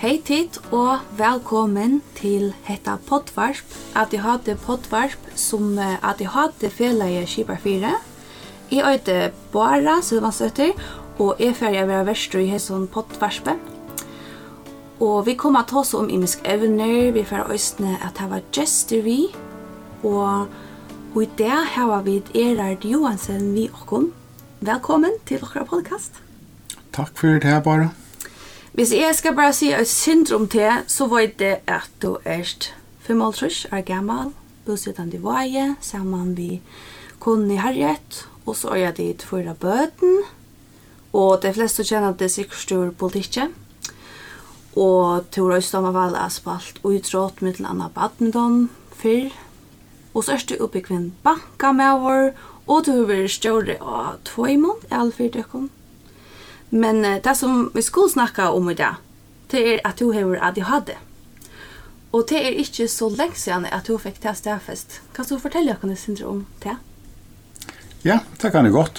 Hej tid og velkommen til detta poddvarp. ADHD poddvarp som ADHD felaget skipar 4. Jeg heter Bara Silvansøtter, og jeg ferdig å være verster i hesson poddvarpet. Og vi kommer til oss om imisk evner, vi får østene at det var gestur vi, og i det har vi Erard Johansen vi okkom. Velkommen til okra podcast. Takk for det her, Bara. Hvis jeg skal bare si et syndrom til, så var det at du er 35 år gammel, bosatt i Vaje, sammen med konen i Harriet, og så er jeg dit for bøten, og de fleste kjenner det sikkert stor politikk. Og til Røystam av alle asfalt og utrådt med til annet badminton før. Og så er det oppbyggven banka med vår, og du har vært større av 2 måneder, i alle 4 døkken. Men det som vi skulle snakke om i dag, det er at du har ADHD. Og det er ikke så lenge siden at du fikk det stedfest. Kan du fortelle dere syndrom om det? Ja, det kan jeg godt.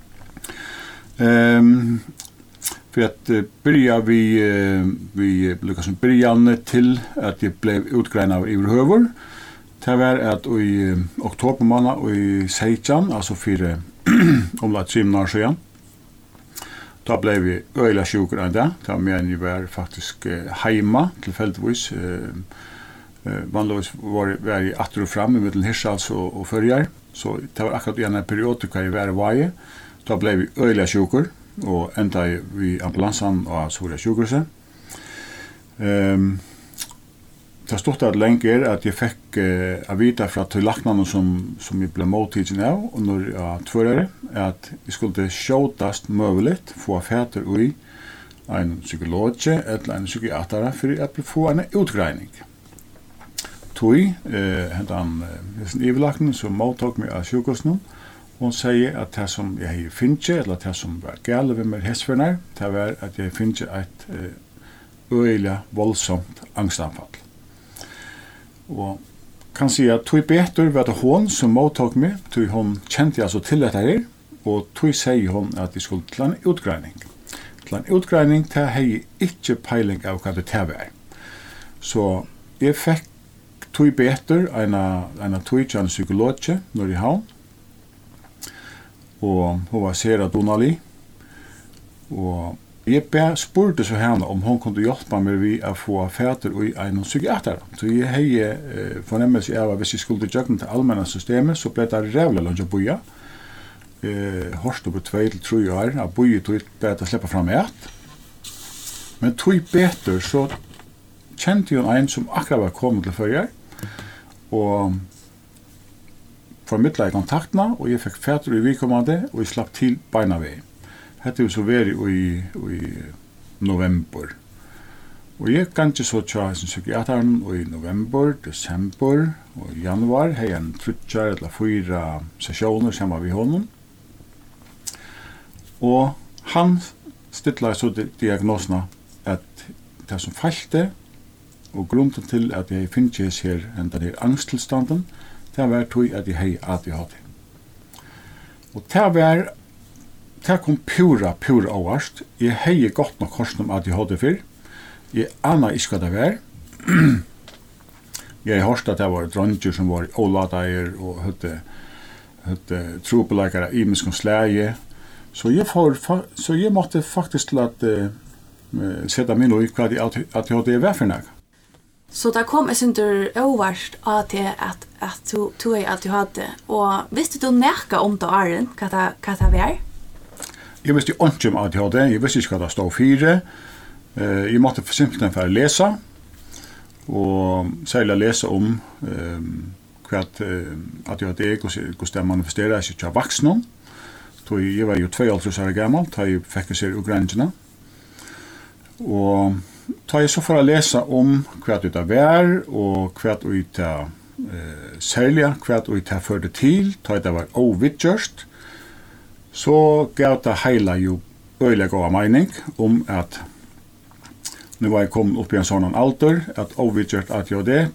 For at börja vi liksom början till att det blev utgrejnat i överhuvud. Det var att i oktober månad och i 16, alltså för omlagt 7 år sedan. Då blev vi öjla sjuka av det. Då men vi var faktiskt hemma tillfälligtvis. Vanligtvis var i åter och fram i mellan Hirschals och Förjar. Så det var akkurat en period då jag var i Vaje. Då blev vi öjla sjuka. Og enda vi ambulansen og Soria sjukhuset. Det stod at lenge at jeg fikk å vite fra til laknene som jeg ble mottidsen av, og når jeg tvørere, at jeg skulle skjøtast mulig få fæter i en psykolog eller en psykiater for å få en utgreining. Tog, hentan iverlaknen som mottok meg av sjukhuset, hon sier at det som jeg finner, eller det som var gale ved meg hestførner, det var at jeg finner et øyelig voldsomt angstanfall. Og kan si at tog betur var det hon som mottok meg, tog hon kjente altså til dette her, og tog sier hon at jeg skulle til en utgreining. Til en utgreining, det har jeg ikke peiling av hva det var. Så jeg fikk tog betur en tog psykolog når jeg havn, og hun var Sera Donali, og jeg spurte så henne om hun kunne hjelpe meg ved å få fæter i en psykiater. Så jeg hadde fornemmelse av at hvis jeg skulle gjøre til allmänna systemet, så ble det rævlig langt å boja. Hørst over 2 til 3 år, at boja tog ble det slippe fram et. Men tog betur, så kjente hun en som akkurat var kommet til førjer, og formidla i kontaktene, og jeg fikk fæter i vidkommende, og jeg slapp til beina ved. Hette jo så vært i november. Og jeg kan ikke så tja som psykiateren i november, desember og januar, har jeg en 3 eller 4 sesjoner sammen med honom. Og han stilla så diagnosene at det som feilte, og grunnen til at jeg finnes her denne angsttilstanden, det var tog at jeg hei ADHD. Og det kom pura overst. Jeg hei godt nok korsen om ADHD før. Jeg aner ikke hva det var. Jeg hørte at det var dronjer som var åladeier og høtte tropelagere i miskom slæge. Så jeg måtte faktisk sette min ui hva ADHD var for noe. Så det kom jeg synder overst av til at du er ADHD, og visste du nekka om det åren, hva det var? Jeg visste ikke om ADHD, jeg visste ikke hva det stod 4. Jeg måtte for simpelthen for å lese, og særlig lese om hva ADHD er, hvordan det manifesterer seg til voksne. Jeg var jo 22 år gammel, da jeg fikk se ugrensene. Og da jeg så for å lese om hva det var, og hva det særlig, hva det førte til, da det var overvidgjørst, så gav det hele jo øyelig god mening om at nå var jeg kommet opp i en sånn alder, at overvidgjørt at jo det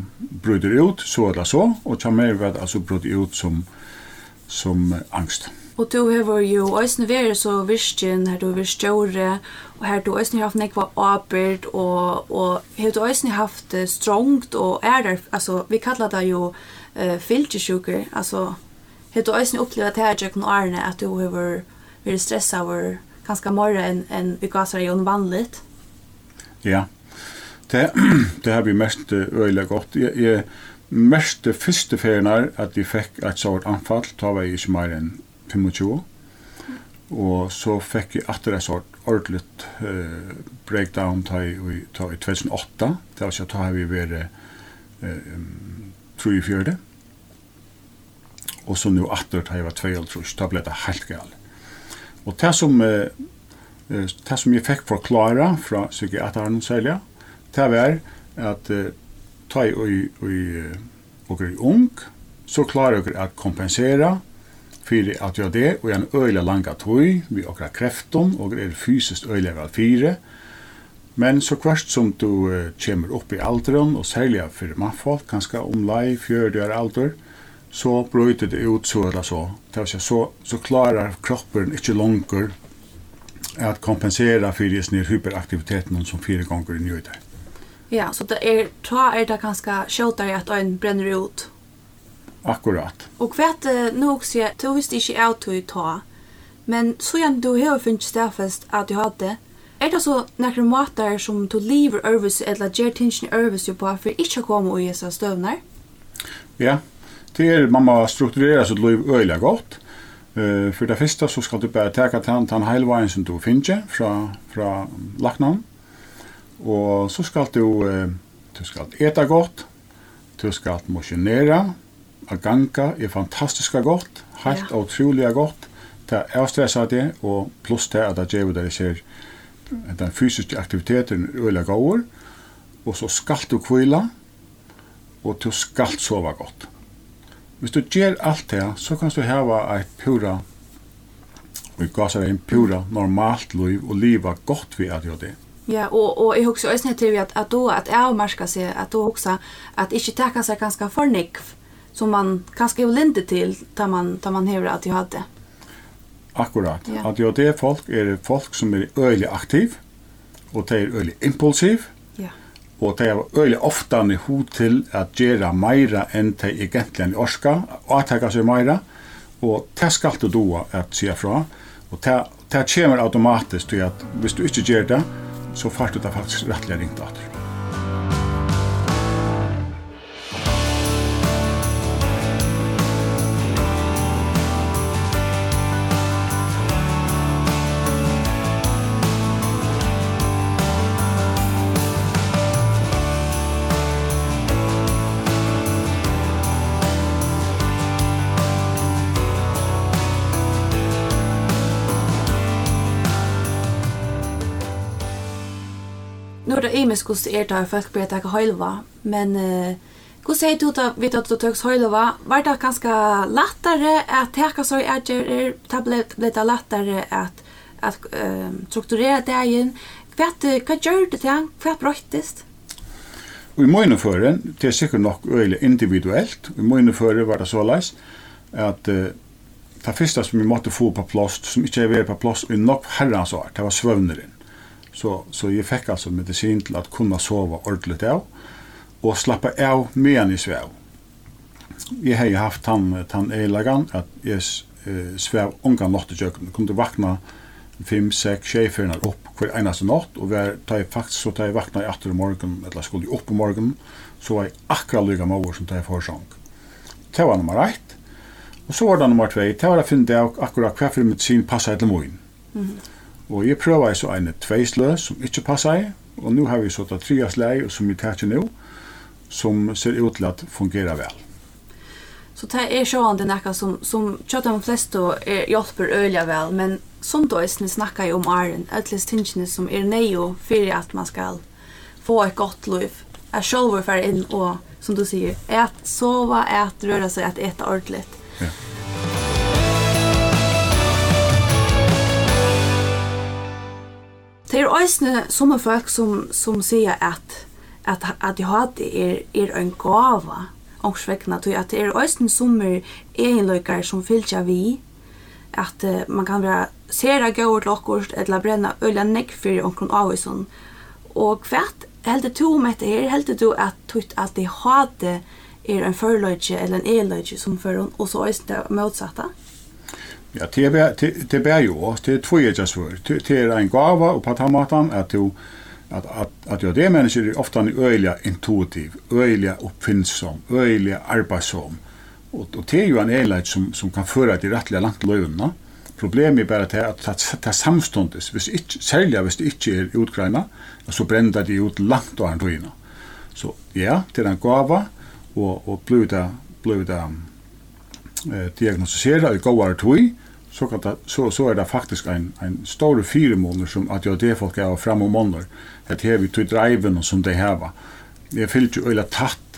bryter ut, så er det så, og til mer var det altså bryter ut som angst. Och du har ju också varit så virken här du vill större och här du också haft nekva avbyrd och har du också haft strångt och där alltså vi kallar det ju filtersjuker alltså har du också upplevt det här jag Arne att du har varit stressad över ganska mer än vi gasar ju vanligt. Ja. Det har vi mest öliga gott. Jag mest första ferien att jag fick ett sådant anfall då var jag inte mer än 25. Och så fick jag efter ett sådant ordentligt breakdown i 2008. Det var så då har vi varit 3-4. Och så nu efter har jag var 2 då blev det helt galet. Och det som jag fick förklara från psykiatern sälja, det var att ta i ung, så klarar jag att kompensera för att göra det och en öjla langa tog vi okra kräfton och är fysiskt öjla väl 4. Men så kvart som du kommer upp i alderen och särskilt för mannfolk, ganska omlai 40 år alder, så bryter det ut så eller så. Så klarar kroppen inte långt att kompensera för den hyperaktiviteten som 4 gånger i njöjder. Ja, så det det ganska skjutare att en bränner ut. Akkurat. Och vet nu också du visste inte out to ta. Men så igen du har funnit stafest att du hade. Är det så några matar som du lever över eller ger tension över på för inte komma i så stövnar? Ja. Det man må strukturera sitt liv öliga gott. För det första så ska du bara ta den helvejen som du finner från laknan. Och så ska du ska äta gott. Du ska motionera. Att ganga är fantastiskt gott. Helt otroligt gott. Det avstressar det och plus det att det ger dig ser den fysiska aktiviteten öliga går. Och så ska du kvila. Och du ska sova gott. Hvis du gör allt det så kan du ha ett pura pura normalt liv och leva gott vid att göra det. Ja, och jag också ösnar till att då att avmarska sig att då också att inte täcka sig ganska för nick som man kanske vill inte till tar man hör att jag hade. Akkurat. Ja. Att göra det folk som är öliga aktiv och det är öliga impulsiv. Ja. Och det är öliga ofta ni hot till att göra mera än det egentligen orska och att ta sig mera. Och det ska du då att se fra. Och det kommer automatiskt till att hvis du inte gör det så får du det faktiskt rättliga ringt åter. Nu det är mest hos där folk börjar ta halva, men hur säger du då vet att du tar halva? Var det ganska lättare att ta så att tablet lite lättare att strukturera det igen? Vad gör det till? Vad bröttes? I många före, det är säkert nog öle individuellt. I många före var det så läs att det första som vi måste få på plats som inte är på plats i nog herrans år, det var svövneren. Så jag fick alltså medicin till att kunna sova ordentligt av och slappa av medan i sväv. Jag har haft han elagan att jag sväv unga natt i köken. Jag kunde vakna 5, 6, 7 upp hver enaste natt och tar jag vakna i 8 morgon eller skulle upp på morgonen så var jag akkurat lika mål som tar jag försång. Det var nummer 1. Och så var det nummer 2. Det var att finna akkurat hva för medicin passar till mig. Och jag prövar så en 2 slö som inte passar och nu har vi så 3 slö som vi tar nu som ser ut till att fungera väl. Så det är sjående näka som tjata de flesta hjälper öliga väl, men som då är snackar ju om Arjen, atlas tingene som är nejo för att man ska få ett gott liv. Att själva för in och som du säger, att sova, att röra sig, att äta ordentligt. Ja. Det är också som folk som säger att jag hade är en gåva. Och svekna till att det är också som egenlökar som fyllt vi att man kan vara sera gåor till okkurst eller bränna öliga neck för omkring avison. Och kvärt helt du med det här helt du att tut att det hade en förlöjge eller en elöjge som för och så är det motsatta. Ja, det är ju det två svår. Det är en gåva och på tamatan att jag det människor är ofta öliga intuitiv, öliga uppfinnsam, öliga arbetsom. Och det är ju en elöjge som kan föra till rättliga långt löna. Problemet är bara att det samståndes, särskilt hvis det inte är utgreina, så bränner det ut långt och andra. Så ja, det är en gåva och blir det diagnostisera i gåare tog, så är det faktisk en stor fyremåner som att jag det folk är fram och månader. Det har vi till driven som det här var. Jag fyllt ju öliga tatt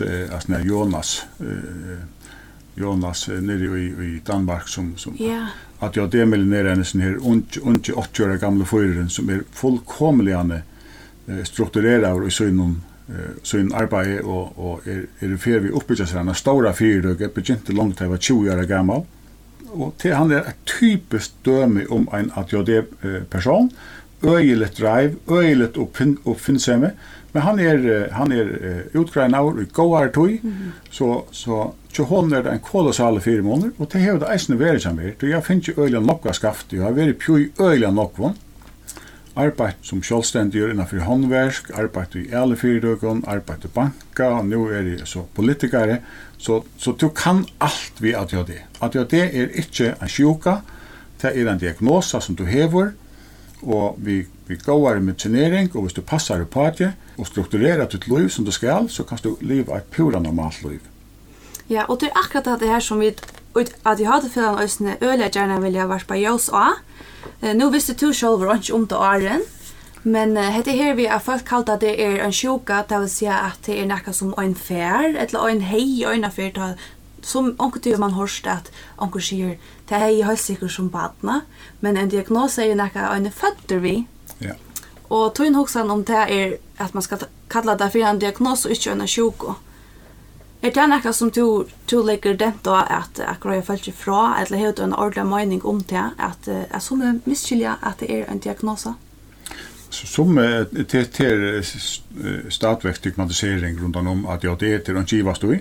Jonas nere i Danmark som att jag det miljonären en sån här unge 8-åriga gamla föraren som är fullkomligen strukturerad i sin arbete och är för vi uppbygga sig en stora företag begynte långt jag var 20 år gammal och till han är ett typiskt döme om en att jag det person öjligt drive öjligt uppfinnsamme men han är utgränad i gåar tog så hon är en kolossal firmåner och det har det eisne vært som er. Jeg finner ikke øyla nokka skaft, jeg har vært pjøy øyla nokvån. Arbeid som selvstendig innenfor håndverk, arbeid i alle fyrdøkken, arbeid i banka, og nå er jeg så politikere. Så du kan alt vi at gjøre det. At gjøre det er ikke en sjuka, det er en diagnosa som du hever, og vi går med medicinering, og hvis du passar på det, og strukturerer ditt liv som du skal, så kan du leve et pura normalt liv. Ja, och det är akkurat det här som vi att jag hade för en ösne öliga gärna vill jag vara på ljus och nu visste du själv inte om det åren men det här vi har fått kallt att det är en sjuka det vill säga att det är något som en fär eller en hej och en affär som onkel man hörst att onkel säger det här är helt säkert som barna men en diagnos är något en fötter vi ja och tog en hoxan om det är att man ska kalla det för en diagnos och inte en sjuka. Är det något som du lägger det då att akkurat jag följer fra eller helt en ordentlig mening om det att som är misskilja att det är en diagnos? Som till statväxt stigmatisering runt om att jag det är en kivast då.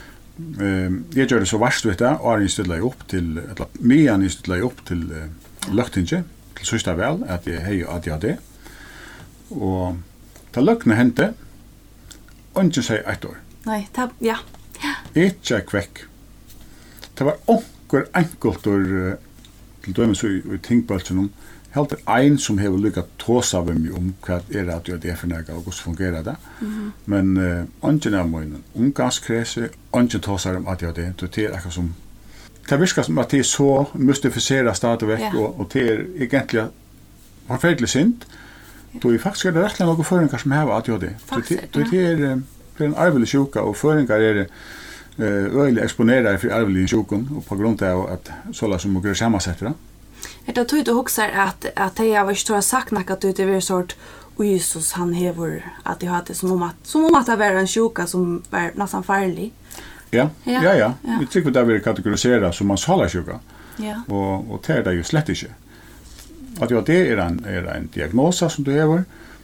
Jag gör det så värst vet jag och inställer upp till eller mer inställer upp till löktinge till sista väl att det är att jag det. Och ta lökna hente och inte säga ett år. Nej, ja. Ikke kvekk. Det var onker enkelt til dømes i tingbølsen om helt en som har lykket tåsa av meg om hva er at det er for nægget og hvordan fungerer det. Men ånden av møgnen, omgangskrese, ånden tåsa om at det er akkurat som det virker som at det er så mystifiseret stadigvæk og det er egentlig forferdelig sint. Då er faktisk det rettelig noen føringer som har at det det är en arvelig sjuka och föringar är öjligt exponerade för arvelig sjukon och på grund av att sådana som måste sammansätta. Det tog du också att jag var stora sagt att det är sort Jesus han hever att det hade som om att det var en sjuka som var nästan farlig. Ja. Vi tycker det är kategoriserat som man sala sjuka. Ja. Och det är det ju slett inte. Att det är en diagnos som du hever.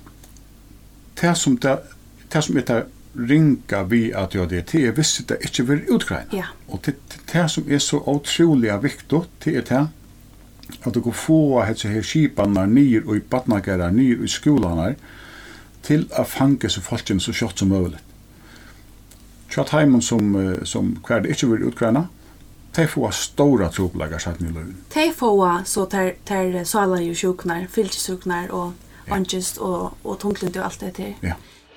Det som är ringa vi att jag det är visst det inte vill utgreina. Ja. Och det som är så otroligt viktigt det är att du går få att här skiparna ner och i barnagara ner i skolan till att fanga så folken så kort som möjligt. Chatheimen som kvar det inte vill utgreina. De får stora troplagar satt i löven. De får så tar sala ju sjuknar, fylsjuknar och angst och tunglynt och allt det till. Ja.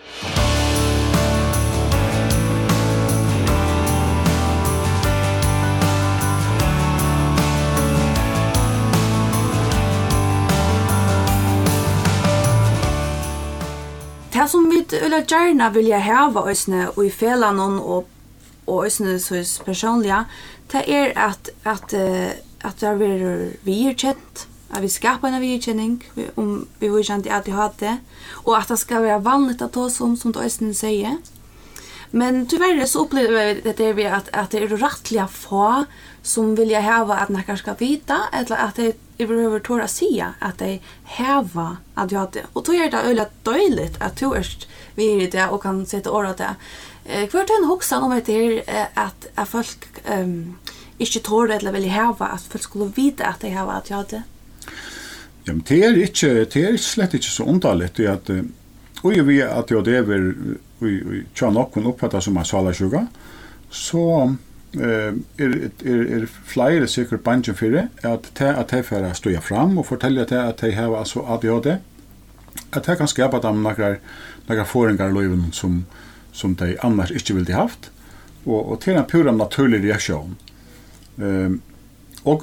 Det som vi gärna vill ha ösne och i fällan och ösne så personliga det är att det blir vidkänt att vi skapar en vidkänning om vi vill inte att det har det och att det ska vara vanligt att ta som du ösne säger. Men tyvärr så upplever vi att det är rättliga få som vill häva att några ska vita eller att det över tåra säga att det häva att jag hade. Och då är det öliga dåligt att du vi är det och kan sätta ord åt det. Kvart en hoxan om det är att folk inte tål eller vill häva att folk skulle vita att det häva att jag hade. Ja, men det är slett inte så underligt att och vi att jag det är vi tror nog kan uppfatta som en salasjuka så är flera säkert banken för det att det för att stå fram och fortälja att det har alltså att jag det att det kan skapa dem några föringar löven som de annars inte ville haft och till en pura naturlig reaktion och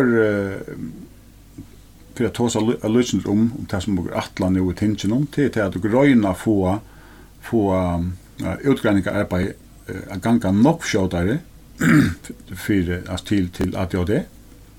för att ta oss lyssna om det som går attlan nu i tingen till att gröna få utgrävningar arbete att ganga nok skjutare för att till att jag det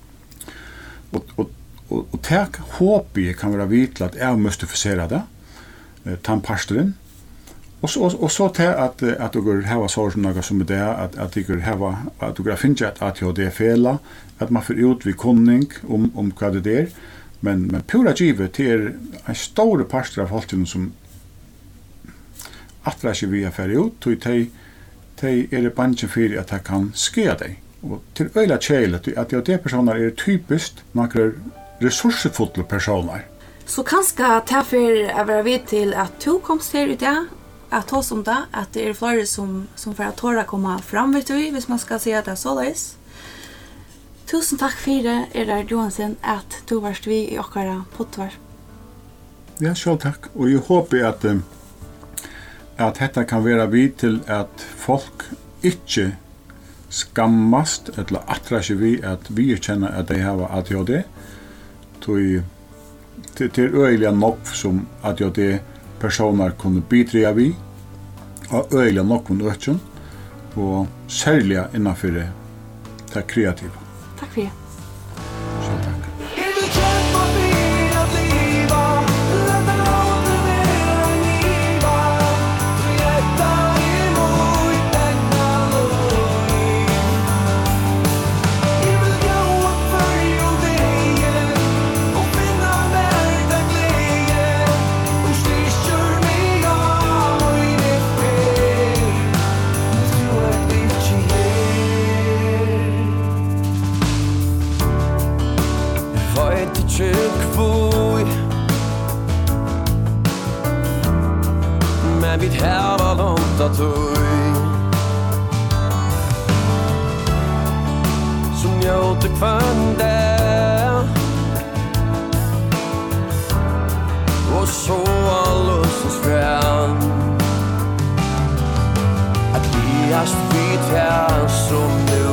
och tack hoppas kan vara vitla att jag måste försera det tandpastaren och så till att du går ha så något som det att du går ha att du går finna att jag det fela att man får ut vid kunning om vad det är men pura givet till en stor pastor av folken som attraktiv via ut till de är banken för att det kan ske dig och till öjla tjejlet att det personer är typiskt några resursfulla personer. Så kanske därför är vara vid till att du kommer här i det att ta som det att det är flera som för att tåra komma fram vet du hvis man ska säga det så läs. Tusen tack för det där Johansson att du varst vi i åkara poddvar. Ja, så tack och jag hoppas att detta kan vara vid till att folk inte skammast eller attraje vi att vi känner att de har ADHD. Till öjliga nok som ADHD personer kunde bidra vi och öjliga nok från ökön och särskilt innanför det kreativa. Tack för det. Så tack. Men vi har långt att som jag återfann och så lustens fram att vi har spitt här som nu